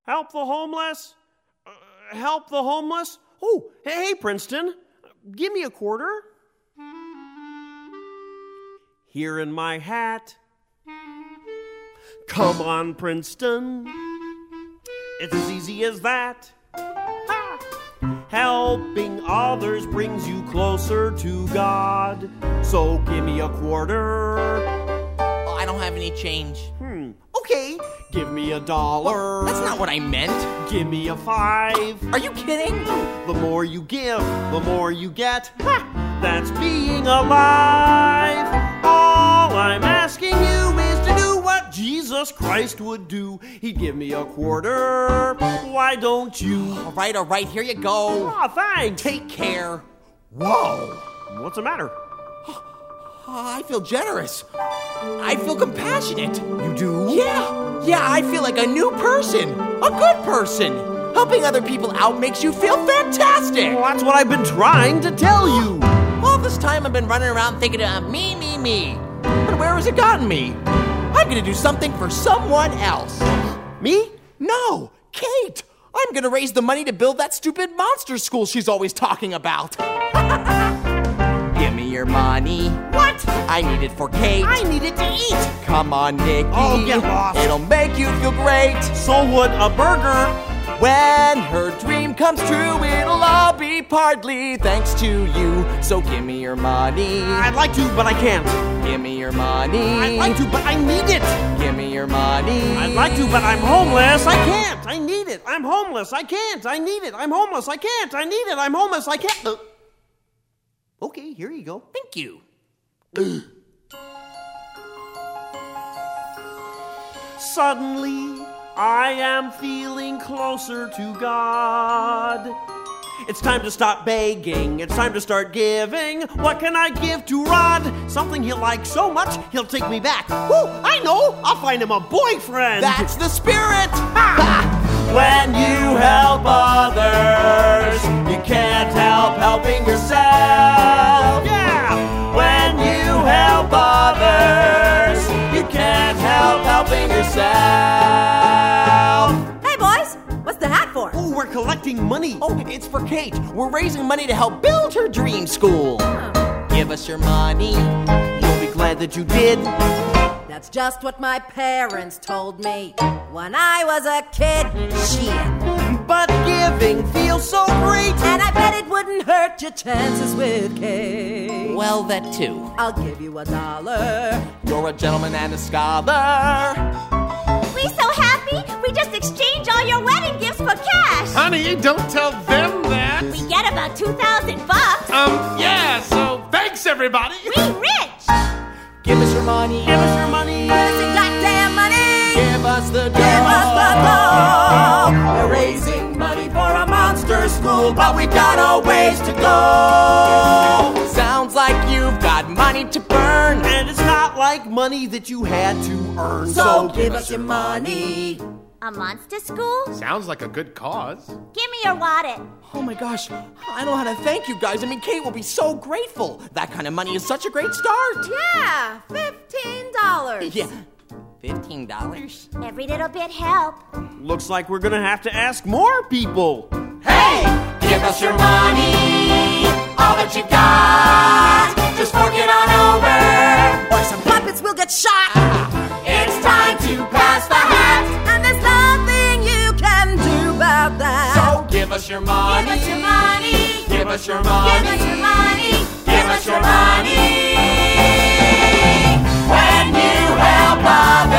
Help the homeless? Help the homeless? Oh, hey, Princeton, give me a quarter. Here in my hat. Come on, Princeton. It's as easy as that. Ha! Helping others brings you closer to God. So give me a quarter. Oh, I don't have any change. Okay, give me $1. Well, that's not what I meant. Give me a 5. Are you kidding? The more you give, the more you get. Ha! That's being alive. All I'm asking you is to do what Jesus Christ would do. He'd give me a quarter. Why don't you? All right, here you go. Aw, thanks. Take care. Whoa. What's the matter? I feel generous. I feel compassionate. You do? Yeah, I feel like a new person. A good person. Helping other people out makes you feel fantastic. Well, that's what I've been trying to tell you. All this time I've been running around thinking me. But where has it gotten me? I'm gonna do something for someone else. Me? No, Kate. I'm gonna raise the money to build that stupid monster school she's always talking about. Give me your money. What? I need it for Kate. I need it to eat. Come on, Nicky. Oh, get lost. It'll make you feel great. So would a burger. When her dream comes true, it'll all be partly thanks to you. So give me your money. I'd like to, but I can't. Give me your money. I'd like to, but I need it. Give me your money. I'd like to, but I'm homeless. I can't. I need it. I'm homeless. I can't. I need it. I'm homeless. I can't. I need it. I'm homeless. I can't. Okay, here you go. Thank you. Suddenly, I am feeling closer to God. It's time to stop begging. It's time to start giving. What can I give to Rod? Something he'll like so much, he'll take me back. Woo, I know. I'll find him a boyfriend. That's the spirit. When you help others, you can't help helping yourself. Yeah. When you help others, you can't help helping yourself. Hey, boys, what's the hat for? Oh, we're collecting money. Oh, it's for Kate. We're raising money to help build her dream school. Give us your money. You'll be glad that you did. That's just what my parents told me when I was a kid. Shit. But giving feels so great. And I bet it wouldn't hurt your chances with Kate. Well, that too. I'll give you $1. You're a gentleman and a scholar. We so happy, we just exchanged all your wedding gifts for cash. Honey, don't tell them that. We get about $2,000. Yeah, so thanks, everybody. We rich. Give us your money. Give us your money. Give us your goddamn money. Give us the dough. Give us the dough. We're raising money for a monster school, but we got a ways to go. Sounds like you've got money to burn, And it's not like money that you had to earn. So give us your money. A monster school? Sounds like a good cause. Give me your wallet. Oh my gosh, I don't know how to thank you guys. I mean, Kate will be so grateful. That kind of money is such a great start. Yeah, $15. Yeah, $15? Every little bit help. Looks like we're gonna have to ask more people. Hey, give us your money, all that you got. Just fork it on over. Or some puppets will get shot. It's time to pass the hat. And there's nothing you can do about that. So give us your money. Give us your money. Give us your money. Give us your money. Give us your money. When you help others.